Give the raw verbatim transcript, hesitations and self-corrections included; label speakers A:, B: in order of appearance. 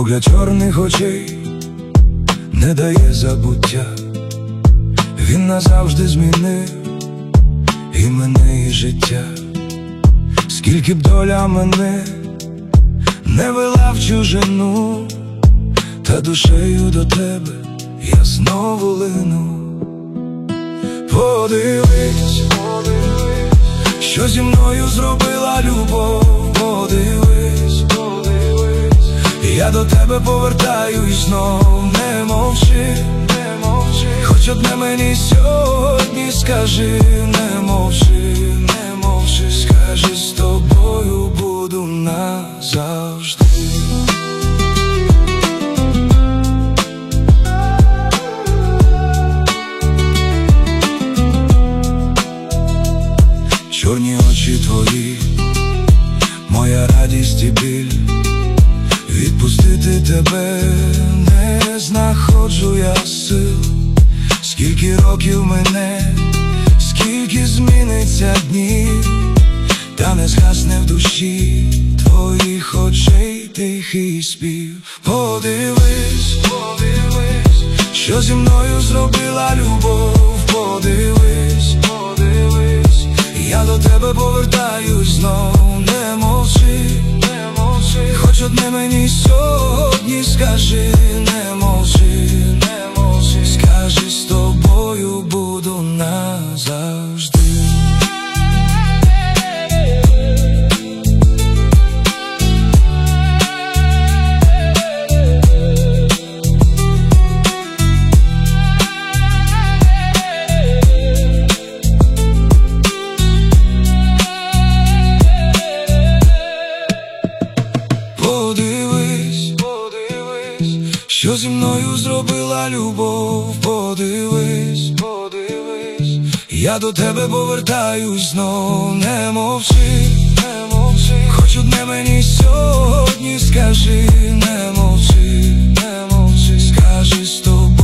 A: Погляд чорних очей не дає забуття. Він назавжди змінив і мене, і життя. Скільки б доля мене не вела в чужину, та душею до тебе я знову лину. Подивись, що зі мною зробила любов. Подивись, я до тебе повертаюсь знов. Не мовчи, не мовчи, хоч одне мені сьогодні скажи. Не мовчи, не мовчи, скажи, з тобою буду назавжди. Чорні очі твої, моя радість і біль. Відпустити тебе не знаходжу я сил. Скільки років мене, скільки зміниться днів, та не згасне в душі твоїх очей тихий спів. Подивись, подивись, що зі мною зробила любов. Подивись, подивись, я до тебе повертаюсь знов. Не мовчи, не мовчи, хоч одне мені сьогодні скажи. Не мовчи, не мовчи, скажи, з тобою буду назавжди. Подивись, подивись, що зі мною зробила любов. Подивись, подивись, я до тебе повертаюсь знов. Не мовчи, не мовчи, хоч одне мені сьогодні скажи. Не мовчи, не мовчи, скажи, з тобою